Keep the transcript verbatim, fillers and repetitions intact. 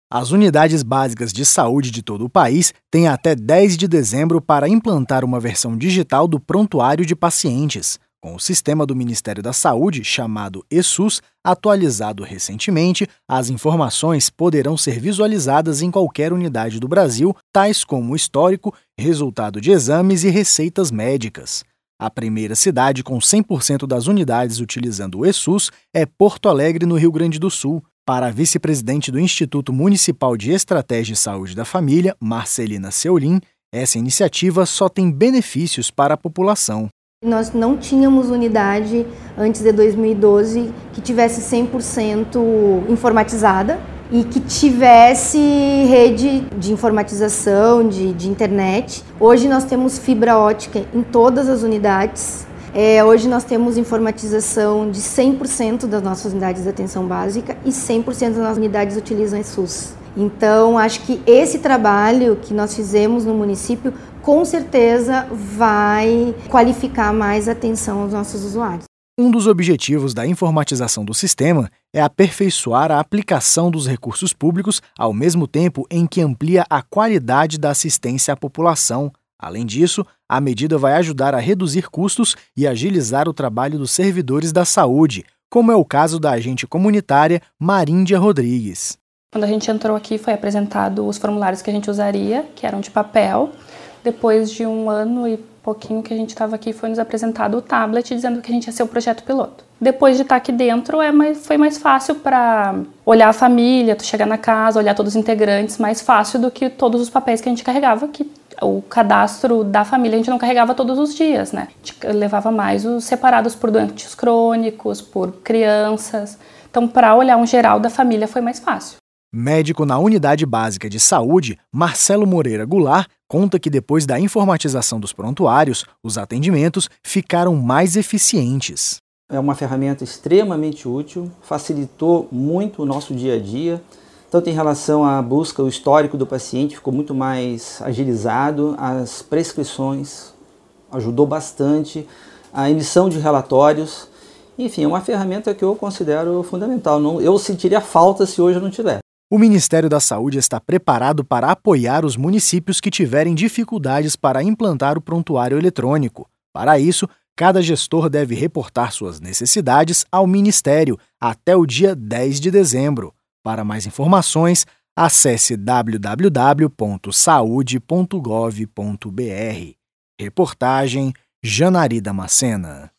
As unidades básicas de saúde de todo o país têm até dez de dezembro para implantar uma versão digital do prontuário de pacientes. Com o sistema do Ministério da Saúde, chamado eSUS, atualizado recentemente, as informações poderão ser visualizadas em qualquer unidade do Brasil, tais como histórico, resultado de exames e receitas médicas. A primeira cidade com cem por cento das unidades utilizando o eSUS é Porto Alegre, no Rio Grande do Sul. Para a vice-presidente do Instituto Municipal de Estratégia e Saúde da Família, Marcelina Seolim, essa iniciativa só tem benefícios para a população. Nós não tínhamos unidade antes de dois mil e doze que tivesse cem por cento informatizada e que tivesse rede de informatização, de, de internet. Hoje nós temos fibra ótica em todas as unidades. É, hoje nós temos informatização de cem por cento das nossas unidades de atenção básica e cem por cento das nossas unidades utilizam eSUS. Então, acho que esse trabalho que nós fizemos no município, com certeza vai qualificar mais a atenção aos nossos usuários. Um dos objetivos da informatização do sistema é aperfeiçoar a aplicação dos recursos públicos, ao mesmo tempo em que amplia a qualidade da assistência à população. Além disso, a medida vai ajudar a reduzir custos e agilizar o trabalho dos servidores da saúde, como é o caso da agente comunitária Maríndia Rodrigues. Quando a gente entrou aqui, foi apresentado os formulários que a gente usaria, que eram de papel. Depois de um ano e pouquinho que a gente estava aqui, foi nos apresentado o tablet, dizendo que a gente ia ser o projeto piloto. Depois de estar aqui dentro, é mais, foi mais fácil para olhar a família, tu chegar na casa, olhar todos os integrantes, mais fácil do que todos os papéis que a gente carregava, que o cadastro da família a gente não carregava todos os dias, né? A gente levava mais os separados por doentes crônicos, por crianças. Então, para olhar um geral da família foi mais fácil. Médico na Unidade Básica de Saúde, Marcelo Moreira Goulart, conta que depois da informatização dos prontuários, os atendimentos ficaram mais eficientes. É uma ferramenta extremamente útil, facilitou muito o nosso dia a dia, tanto em relação à busca, o histórico do paciente ficou muito mais agilizado, as prescrições ajudou bastante, a emissão de relatórios, enfim, é uma ferramenta que eu considero fundamental. Não, eu sentiria falta se hoje eu não tiver. O Ministério da Saúde está preparado para apoiar os municípios que tiverem dificuldades para implantar o prontuário eletrônico. Para isso, cada gestor deve reportar suas necessidades ao Ministério até o dia dez de dezembro. Para mais informações, acesse w w w ponto saude ponto gov ponto b r. Reportagem Janari Damascena.